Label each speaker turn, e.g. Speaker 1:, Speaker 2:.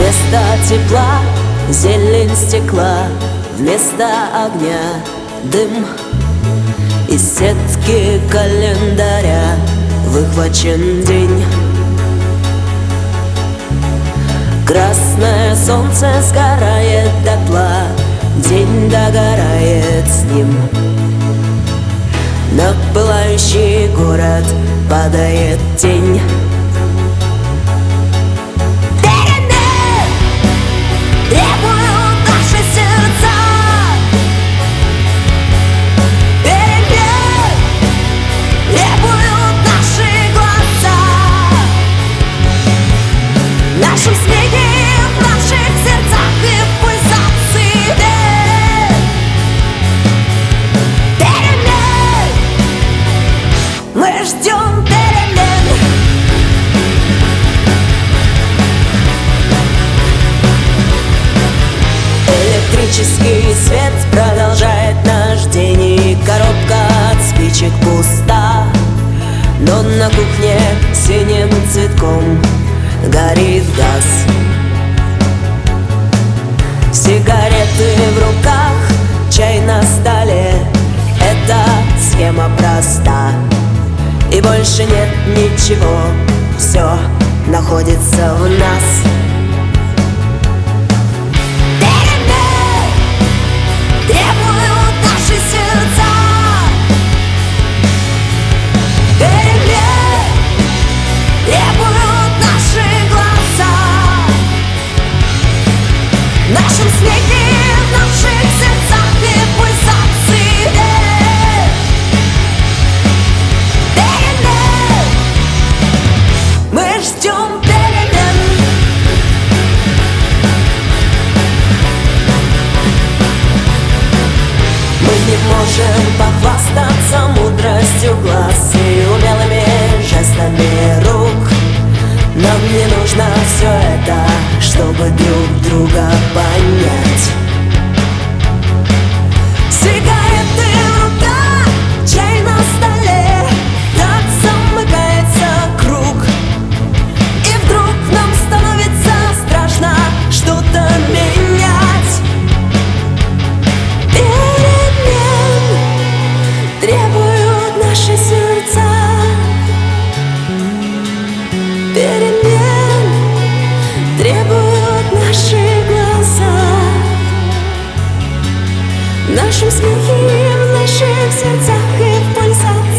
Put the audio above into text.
Speaker 1: Вместо тепла зелень стекла, вместо огня дым. Из сетки календаря выхвачен день. Красное солнце сгорает дотла, день догорает с ним. На пылающий город падает тень. Электрический свет продолжает наш день, и коробка от спичек пуста. Но на кухне синим цветком горит газ. Сигареты в руках, чай на столе. Эта схема проста, и больше нет ничего, все находится в нас. Можем похвастаться мудростью глаз и умелыми жестами рук. Нам не нужно все это, чтобы друг друга понять. Сигареты в руках, чай на столе, так замыкается круг. И вдруг нам становится страшно что-то менять. Требуют наши сердца перемен, требуют наши глаза. В нашем смехе, в наших сердцах и в пульсах